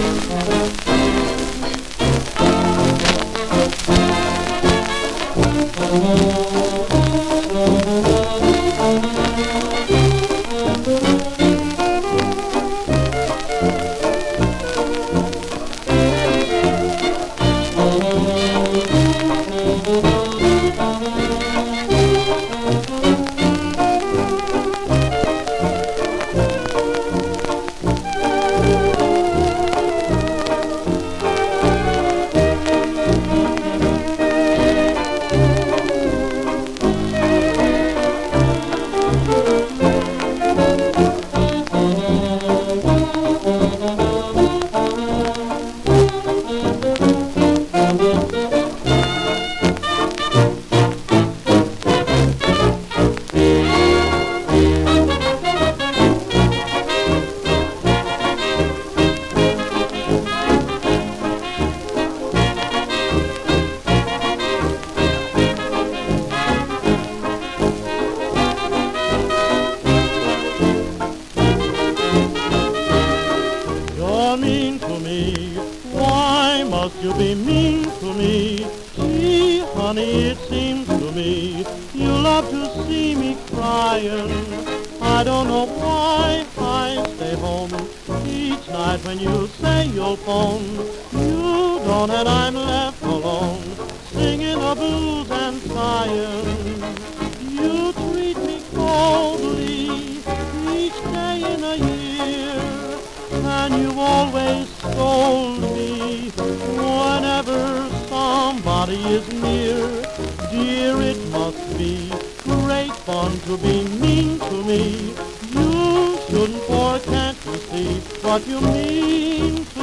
Mean to me, why must you be mean to me? Gee, honey, it seems to me you love to see me crying. I don't know why I stay home each night when you say you'll phone. You don't and I'm left alone, singing the blues and sighing. You treat me coldly each day in a year, and you always scold me whenever somebody is near. Dear, it must be great fun to be mean to me. You shouldn't, for can't you see what you mean to